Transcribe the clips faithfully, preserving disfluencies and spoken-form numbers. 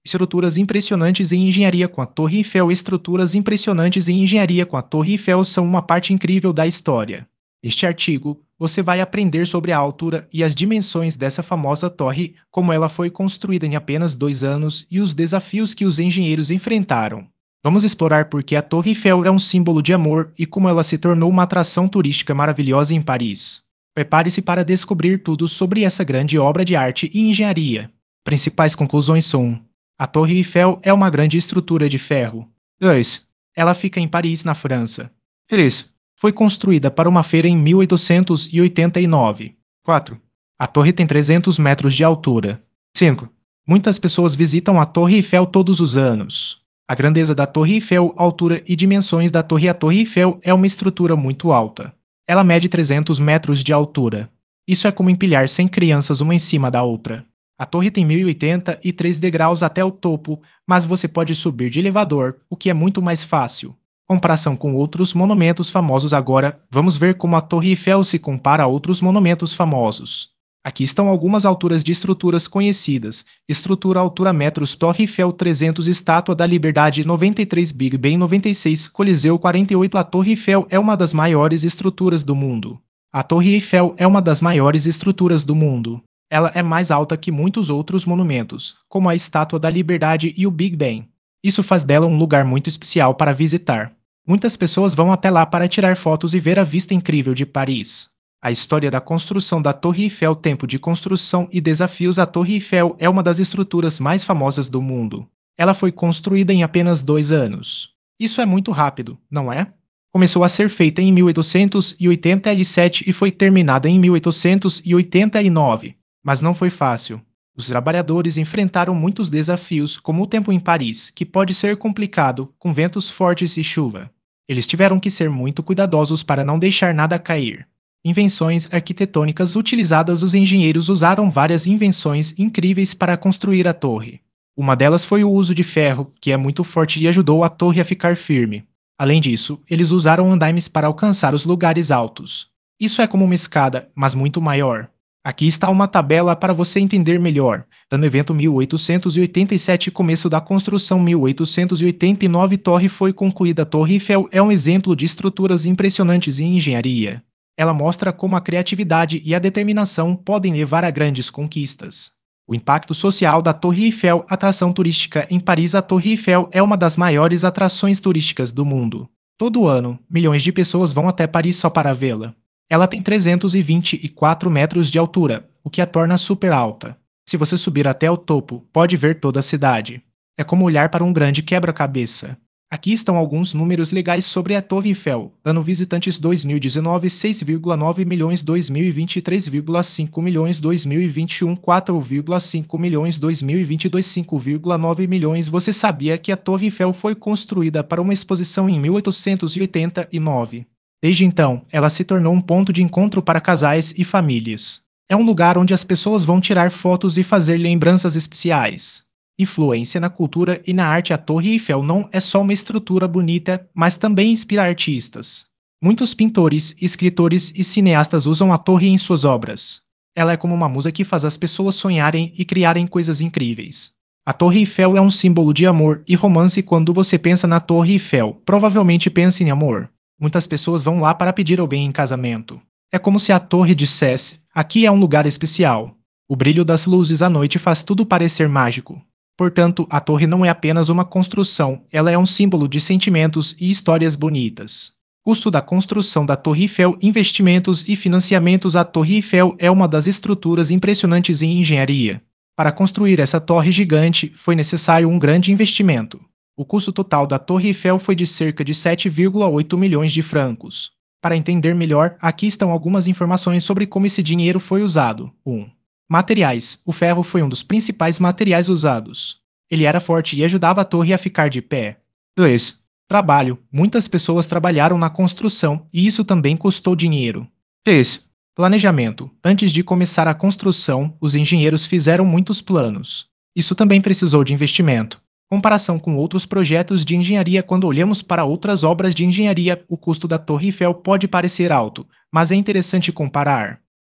Estruturas impressionantes em engenharia com a Torre Eiffel. Estruturas impressionantes em engenharia com a Torre Eiffel são uma parte incrível da história. Neste artigo, você vai aprender sobre a altura e as dimensões dessa famosa torre, como ela foi construída em apenas dois anos e os desafios que os engenheiros enfrentaram. Vamos explorar por que a Torre Eiffel é um símbolo de amor e como ela se tornou uma atração turística maravilhosa em Paris. Prepare-se para descobrir tudo sobre essa grande obra de arte e engenharia. Principais conclusões são: a Torre Eiffel é uma grande estrutura de ferro. dois. Ela fica em Paris, na França. três. Foi construída para uma feira em mil oitocentos e oitenta e nove. quatro. A torre tem trezentos metros de altura. cinco. Muitas pessoas visitam a Torre Eiffel todos os anos. A grandeza da Torre Eiffel, altura e dimensões da torre. A Torre Eiffel é uma estrutura muito alta. Ela mede trezentos metros de altura. Isso é como empilhar cem crianças uma em cima da outra. A torre tem mil e oitenta e três degraus até o topo, mas você pode subir de elevador, o que é muito mais fácil. Comparação com outros monumentos famosos. Agora, vamos ver como a Torre Eiffel se compara a outros monumentos famosos. Aqui estão algumas alturas de estruturas conhecidas. Estrutura altura metros. Torre Eiffel trezentos. Estátua da Liberdade noventa e três. Big Ben noventa e seis. Coliseu quarenta e oito. A Torre Eiffel é uma das maiores estruturas do mundo. A Torre Eiffel é uma das maiores estruturas do mundo. Ela é mais alta que muitos outros monumentos, como a Estátua da Liberdade e o Big Ben. Isso faz dela um lugar muito especial para visitar. Muitas pessoas vão até lá para tirar fotos e ver a vista incrível de Paris. A história da construção da Torre Eiffel. Tempo de construção e desafios. A Torre Eiffel é uma das estruturas mais famosas do mundo. Ela foi construída em apenas dois anos. Isso é muito rápido, não é? Começou a ser feita em mil oitocentos e oitenta e sete e foi terminada em mil oitocentos e oitenta e nove. Mas não foi fácil. Os trabalhadores enfrentaram muitos desafios, como o tempo em Paris, que pode ser complicado, com ventos fortes e chuva. Eles tiveram que ser muito cuidadosos para não deixar nada cair. Invenções arquitetônicas utilizadas. Os engenheiros usaram várias invenções incríveis para construir a torre. Uma delas foi o uso de ferro, que é muito forte e ajudou a torre a ficar firme. Além disso, eles usaram andaimes para alcançar os lugares altos. Isso é como uma escada, mas muito maior. Aqui está uma tabela para você entender melhor. No evento mil oitocentos e oitenta e sete, começo da construção. Mil oitocentos e oitenta e nove, torre foi concluída. A Torre Eiffel é um exemplo de estruturas impressionantes em engenharia. Ela mostra como a criatividade e a determinação podem levar a grandes conquistas. O impacto social da Torre Eiffel. Atração turística em Paris. A Torre Eiffel é uma das maiores atrações turísticas do mundo. Todo ano, milhões de pessoas vão até Paris só para vê-la. Ela tem trezentos e vinte e quatro metros de altura, o que a torna super alta. Se você subir até o topo, pode ver toda a cidade. É como olhar para um grande quebra-cabeça. Aqui estão alguns números legais sobre a Torre Eiffel. Ano visitantes dois mil e dezenove, seis vírgula nove milhões. Dois mil e vinte, três vírgula cinco milhões. Dois mil e vinte e um, quatro vírgula cinco milhões. Dois mil e vinte e dois, cinco vírgula nove milhões. Você sabia que a Torre Eiffel foi construída para uma exposição em mil oitocentos e oitenta e nove? Desde então, ela se tornou um ponto de encontro para casais e famílias. É um lugar onde as pessoas vão tirar fotos e fazer lembranças especiais. Influência na cultura e na arte. A Torre Eiffel não é só uma estrutura bonita, mas também inspira artistas. Muitos pintores, escritores e cineastas usam a torre em suas obras. Ela é como uma musa que faz as pessoas sonharem e criarem coisas incríveis. A Torre Eiffel é um símbolo de amor e romance. Quando você pensa na Torre Eiffel, provavelmente pensa em amor. Muitas pessoas vão lá para pedir alguém em casamento. É como se a torre dissesse: aqui é um lugar especial. O brilho das luzes à noite faz tudo parecer mágico. Portanto, a torre não é apenas uma construção, ela é um símbolo de sentimentos e histórias bonitas. Custo da construção da Torre Eiffel. Investimentos e financiamentos. A Torre Eiffel é uma das estruturas impressionantes em engenharia. Para construir essa torre gigante, foi necessário um grande investimento. O custo total da Torre Eiffel foi de cerca de sete vírgula oito milhões de francos. Para entender melhor, aqui estão algumas informações sobre como esse dinheiro foi usado. um. Materiais. O ferro foi um dos principais materiais usados. Ele era forte e ajudava a torre a ficar de pé. dois. Trabalho. Muitas pessoas trabalharam na construção e isso também custou dinheiro. três. Planejamento. Antes de começar a construção, os engenheiros fizeram muitos planos. Isso também precisou de investimento. Comparação com outros projetos de engenharia. Quando olhamos para outras obras de engenharia, o custo da Torre Eiffel pode parecer alto, mas é interessante comparar.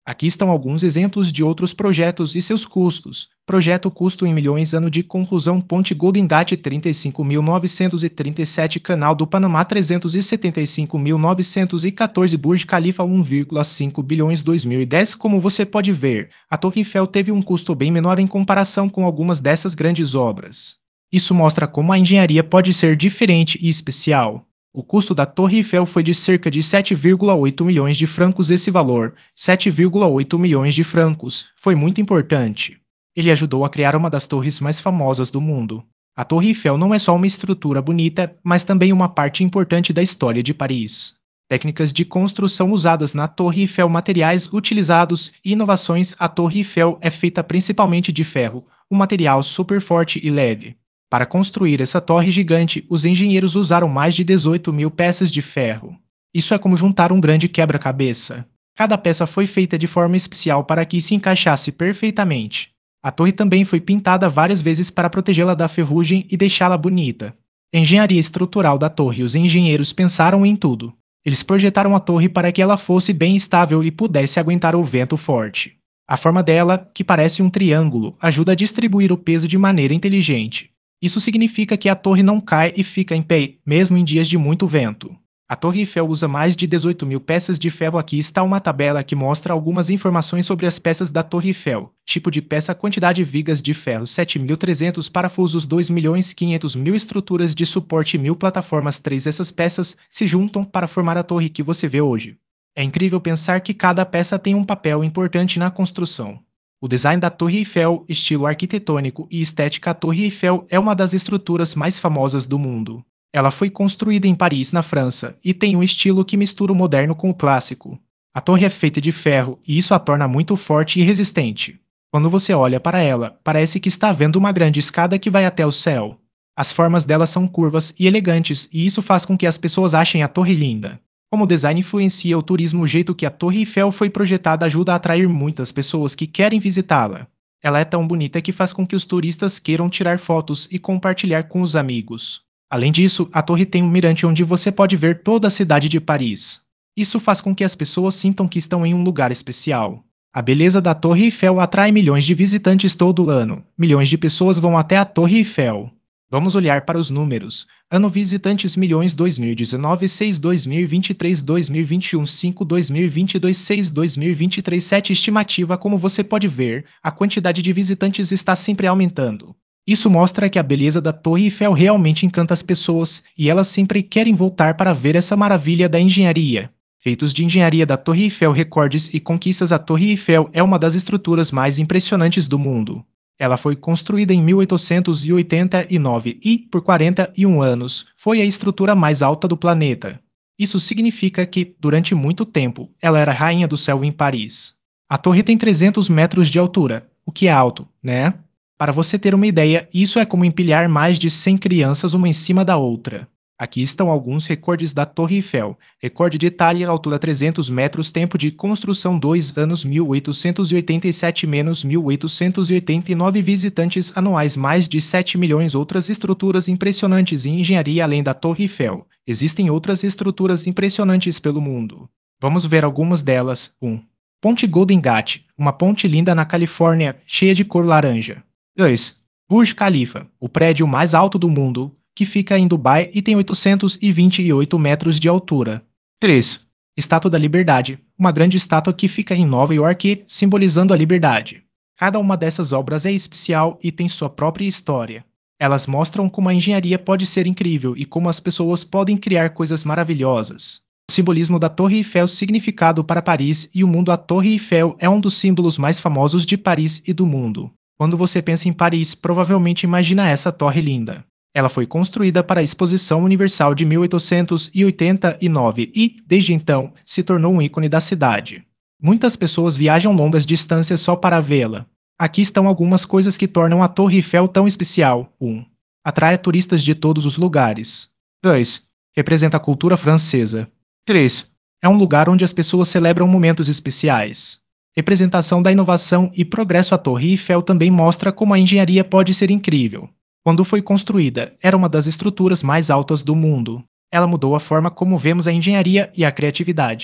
Aqui estão alguns exemplos de outros projetos e seus custos. Projeto custo em milhões. Ano de conclusão: Ponte Golden Gate trinta e cinco mil novecentos e trinta e sete, Canal do Panamá trezentos e setenta e cinco mil novecentos e quatorze, Burj Khalifa um vírgula cinco bilhões. Dois mil e dez. Como você pode ver, a Torre Eiffel teve um custo bem menor em comparação com algumas dessas grandes obras. Isso mostra como a engenharia pode ser diferente e especial. O custo da Torre Eiffel foi de cerca de sete vírgula oito milhões de francos. Esse valor, sete vírgula oito milhões de francos, foi muito importante. Ele ajudou a criar uma das torres mais famosas do mundo. A Torre Eiffel não é só uma estrutura bonita, mas também uma parte importante da história de Paris. Técnicas de construção usadas na Torre Eiffel, materiais utilizados e inovações. A Torre Eiffel é feita principalmente de ferro, um material super forte e leve. Para construir essa torre gigante, os engenheiros usaram mais de dezoito mil peças de ferro. Isso é como juntar um grande quebra-cabeça. Cada peça foi feita de forma especial para que se encaixasse perfeitamente. A torre também foi pintada várias vezes para protegê-la da ferrugem e deixá-la bonita. A engenharia estrutural da torre: os engenheiros pensaram em tudo. Eles projetaram a torre para que ela fosse bem estável e pudesse aguentar o vento forte. A forma dela, que parece um triângulo, ajuda a distribuir o peso de maneira inteligente. Isso significa que a torre não cai e fica em pé, mesmo em dias de muito vento. A Torre Eiffel usa mais de dezoito mil peças de ferro. Aqui está uma tabela que mostra algumas informações sobre as peças da Torre Eiffel. Tipo de peça: quantidade de vigas de ferro sete mil e trezentos, parafusos dois milhões e quinhentos mil, estruturas de suporte mil, plataformas três. Essas peças se juntam para formar a torre que você vê hoje. É incrível pensar que cada peça tem um papel importante na construção. O design da Torre Eiffel, estilo arquitetônico e estética: a Torre Eiffel é uma das estruturas mais famosas do mundo. Ela foi construída em Paris, na França, e tem um estilo que mistura o moderno com o clássico. A torre é feita de ferro e isso a torna muito forte e resistente. Quando você olha para ela, parece que está vendo uma grande escada que vai até o céu. As formas dela são curvas e elegantes, e isso faz com que as pessoas achem a torre linda. Como o design influencia o turismo: o jeito que a Torre Eiffel foi projetada ajuda a atrair muitas pessoas que querem visitá-la. Ela é tão bonita que faz com que os turistas queiram tirar fotos e compartilhar com os amigos. Além disso, a torre tem um mirante onde você pode ver toda a cidade de Paris. Isso faz com que as pessoas sintam que estão em um lugar especial. A beleza da Torre Eiffel atrai milhões de visitantes todo ano. Milhões de pessoas vão até a Torre Eiffel. Vamos olhar para os números. Ano: visitantes milhões. Dois mil e dezenove, seis. Dois mil e vinte e três, dois mil e vinte e um, cinco. Dois mil e vinte e dois, seis. Dois mil e vinte e três, sete. Estimativa: como você pode ver, a quantidade de visitantes está sempre aumentando. Isso mostra que a beleza da Torre Eiffel realmente encanta as pessoas, e elas sempre querem voltar para ver essa maravilha da engenharia. Feitos de engenharia da Torre Eiffel, recordes e conquistas: a Torre Eiffel é uma das estruturas mais impressionantes do mundo. Ela foi construída em mil oitocentos e oitenta e nove e, por quarenta e um anos, foi a estrutura mais alta do planeta. Isso significa que, durante muito tempo, ela era a rainha do céu em Paris. A torre tem trezentos metros de altura, o que é alto, né? Para você ter uma ideia, isso é como empilhar mais de cem crianças uma em cima da outra. Aqui estão alguns recordes da Torre Eiffel. Recorde de Itália: altura trezentos metros, tempo de construção dois anos, mil oitocentos e oitenta e sete menos mil oitocentos e oitenta e nove, visitantes anuais mais de sete milhões. Outras estruturas impressionantes em engenharia além da Torre Eiffel. Existem outras estruturas impressionantes pelo mundo. Vamos ver algumas delas. um. Ponte Golden Gate, uma ponte linda na Califórnia, cheia de cor laranja. dois. Burj Khalifa, o prédio mais alto do mundo, que fica em Dubai e tem oitocentos e vinte e oito metros de altura. três. Estátua da Liberdade, uma grande estátua que fica em Nova York, simbolizando a liberdade. Cada uma dessas obras é especial e tem sua própria história. Elas mostram como a engenharia pode ser incrível e como as pessoas podem criar coisas maravilhosas. O simbolismo da Torre Eiffel, significado para Paris e o mundo: a Torre Eiffel é um dos símbolos mais famosos de Paris e do mundo. Quando você pensa em Paris, provavelmente imagina essa torre linda. Ela foi construída para a Exposição Universal de mil oitocentos e oitenta e nove e, desde então, se tornou um ícone da cidade. Muitas pessoas viajam longas distâncias só para vê-la. Aqui estão algumas coisas que tornam a Torre Eiffel tão especial. um. Atrai turistas de todos os lugares. dois. Representa a cultura francesa. três. É um lugar onde as pessoas celebram momentos especiais. Representação da inovação e progresso: a Torre Eiffel também mostra como a engenharia pode ser incrível. Quando foi construída, era uma das estruturas mais altas do mundo. Ela mudou a forma como vemos a engenharia e a criatividade.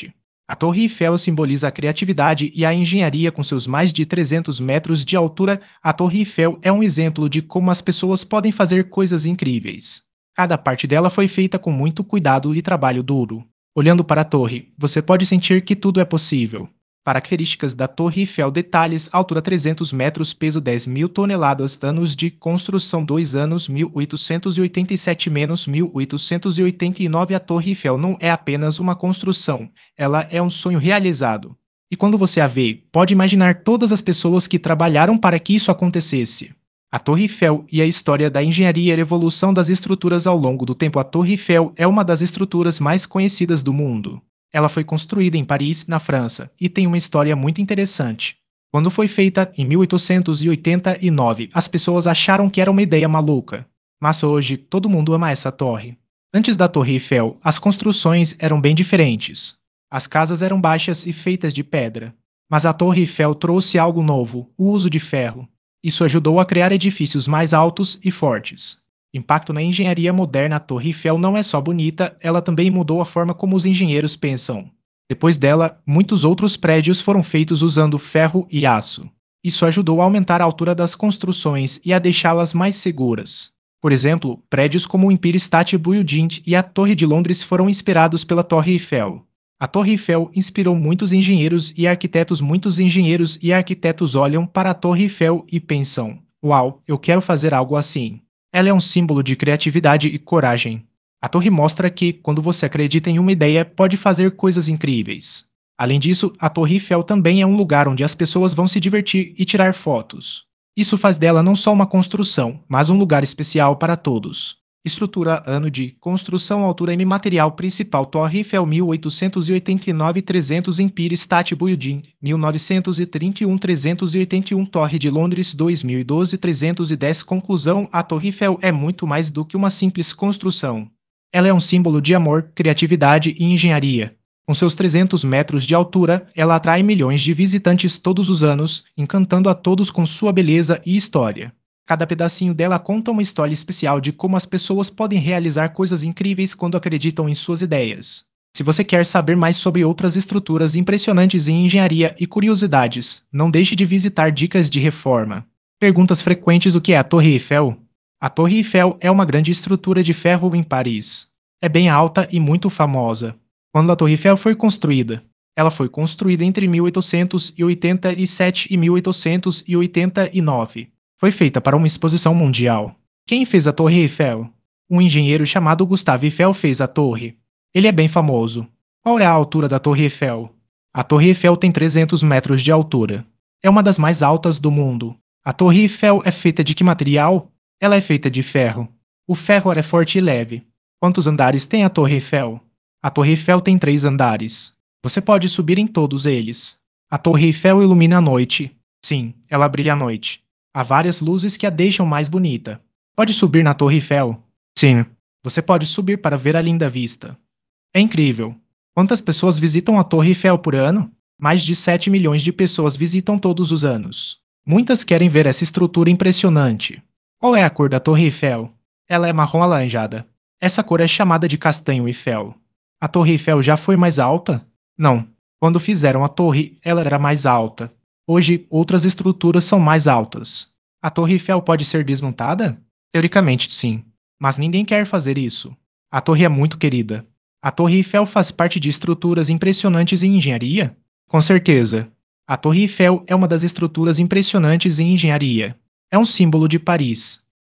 A Torre Eiffel simboliza a criatividade e a engenharia com seus mais de trezentos metros de altura. A Torre Eiffel é um exemplo de como as pessoas podem fazer coisas incríveis. Cada parte dela foi feita com muito cuidado e trabalho duro. Olhando para a torre, você pode sentir que tudo é possível. Características da Torre Eiffel: detalhes: altura trezentos metros, peso dez mil toneladas, anos de construção dois anos, mil oitocentos e oitenta e sete menos mil oitocentos e oitenta e nove. A Torre Eiffel não é apenas uma construção, ela é um sonho realizado. E quando você a vê, pode imaginar todas as pessoas que trabalharam para que isso acontecesse. A Torre Eiffel e a história da engenharia e a evolução das estruturas ao longo do tempo. A Torre Eiffel é uma das estruturas mais conhecidas do mundo. Ela foi construída em Paris, na França, e tem uma história muito interessante. Quando foi feita, em mil oitocentos e oitenta e nove, as pessoas acharam que era uma ideia maluca. Mas hoje, todo mundo ama essa torre. Antes da Torre Eiffel, as construções eram bem diferentes. As casas eram baixas e feitas de pedra. Mas a Torre Eiffel trouxe algo novo: o uso de ferro. Isso ajudou a criar edifícios mais altos e fortes. Impacto na engenharia moderna. A Torre Eiffel não é só bonita, ela também mudou a forma como os engenheiros pensam. Depois dela, muitos outros prédios foram feitos usando ferro e aço. Isso ajudou a aumentar a altura das construções e a deixá-las mais seguras. Por exemplo, prédios como o Empire State Building e a Torre de Londres foram inspirados pela Torre Eiffel. A Torre Eiffel inspirou muitos engenheiros e arquitetos. Muitos engenheiros e arquitetos olham para a Torre Eiffel e pensam: uau, eu quero fazer algo assim. Ela é um símbolo de criatividade e coragem. A torre mostra que, quando você acredita em uma ideia, pode fazer coisas incríveis. Além disso, a Torre Eiffel também é um lugar onde as pessoas vão se divertir e tirar fotos. Isso faz dela não só uma construção, mas um lugar especial para todos. Estrutura: ano de construção, altura e material principal. Torre Eiffel mil oitocentos e oitenta e nove trezentos. Empire State Building mil novecentos e trinta e um trezentos e oitenta e um. Torre de Londres dois mil e doze trezentos e dez. Conclusão: a Torre Eiffel é muito mais do que uma simples construção. Ela é um símbolo de amor, criatividade e engenharia. Com seus trezentos metros de altura, ela atrai milhões de visitantes todos os anos, encantando a todos com sua beleza e história. Cada pedacinho dela conta uma história especial de como as pessoas podem realizar coisas incríveis quando acreditam em suas ideias. Se você quer saber mais sobre outras estruturas impressionantes em engenharia e curiosidades, não deixe de visitar Dicas de Reforma. Perguntas frequentes: o que é a Torre Eiffel? A Torre Eiffel é uma grande estrutura de ferro em Paris. É bem alta e muito famosa. Quando a Torre Eiffel foi construída? Ela foi construída entre mil oitocentos e oitenta e sete e mil oitocentos e oitenta e nove. Foi feita para uma exposição mundial. Quem fez a Torre Eiffel? Um engenheiro chamado Gustave Eiffel fez a torre. Ele é bem famoso. Qual é a altura da Torre Eiffel? A Torre Eiffel tem trezentos metros de altura. É uma das mais altas do mundo. A Torre Eiffel é feita de que material? Ela é feita de ferro. O ferro é forte e leve. Quantos andares tem a Torre Eiffel? A Torre Eiffel tem três andares. Você pode subir em todos eles. A Torre Eiffel ilumina a noite. Sim, ela brilha à noite. Há várias luzes que a deixam mais bonita. Pode subir na Torre Eiffel? Sim. Você pode subir para ver a linda vista. É incrível. Quantas pessoas visitam a Torre Eiffel por ano? Mais de sete milhões de pessoas visitam todos os anos. Muitas querem ver essa estrutura impressionante. Qual é a cor da Torre Eiffel? Ela é marrom alaranjada. Essa cor é chamada de castanho Eiffel. A Torre Eiffel já foi mais alta? Não. Quando fizeram a torre, ela era mais alta. Hoje, outras estruturas são mais altas. A Torre Eiffel pode ser desmontada? Teoricamente, sim. Mas ninguém quer fazer isso. A torre é muito querida. A Torre Eiffel faz parte de estruturas impressionantes em engenharia? Com certeza. A Torre Eiffel é uma das estruturas impressionantes em engenharia. É um símbolo de Paris.